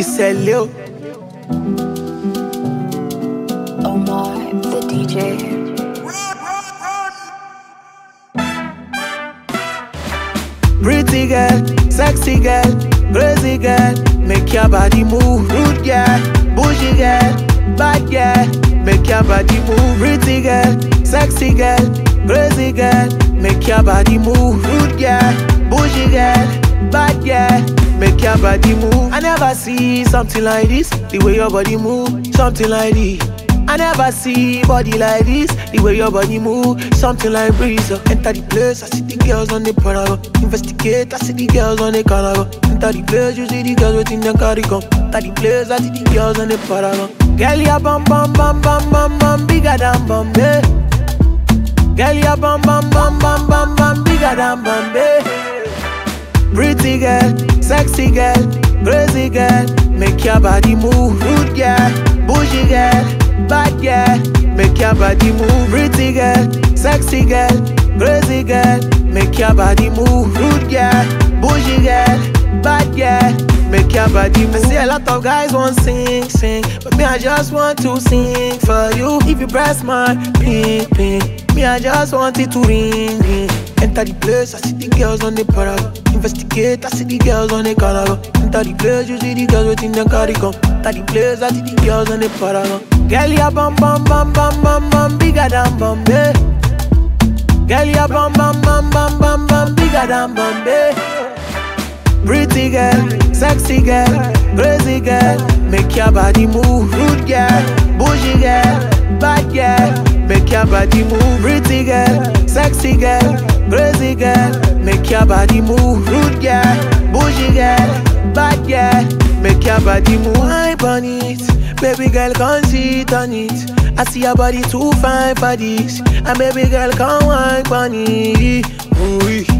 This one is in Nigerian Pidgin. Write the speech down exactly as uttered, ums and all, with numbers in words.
It's a Lil. Oh my, the D J. Pretty girl, sexy girl, crazy girl, make your body move. Rude girl, bougie girl, bad girl, make your body move. Pretty girl, sexy girl, crazy girl, make your body move. Rude girl, bougie girl, bad girl, make your body move. I never see something like this, the way your body move, something like this. I never see body like this, the way your body move, something like breeze. uh. Enter the place, I see the girls on the paragon. Investigate, I see the girls on the carnival. Enter the place, you see the girls within the cardigan. Enter the place, I see the girls on the paragon. Girl, ya bam bam bam bam bam bam, bigger than Bombay. Girl, ya bam bam bam bam bam bam, bigger than Bombay. Pretty girl, sexy girl, crazy girl, make your body move. Rude girl, bougie girl, bad girl, make your body move. Pretty girl, sexy girl, crazy girl, make your body move. Rude girl, bougie girl, bad girl, make your body move. I see a lot of guys want sing, sing, but me I just want to sing for you. If you press my ping, ping, me I just want it to ring, ring. Enter the place, I see the girls on the paragon. Investigate, I see the girls on the carnival. Enter the place, you see the girls within the cardigan. Enter the place, I see the girls on the paragon. Girl, ya bam bam bam bam bam bam, bigger than Bombay. Girl, ya bam bam bam bam bam bam, bigger than Bombay. Pretty girl, sexy girl, crazy girl, make your body move. Rude girl, bougie girl, bad girl, make your body move. Pretty girl, sexy girl, crazy girl, make your body move. Rude girl, bougie girl, bad girl, make your body move. Hype on it, baby girl can't sit on it. I see your body too fine for this, and baby girl can't hype on it. Ooh,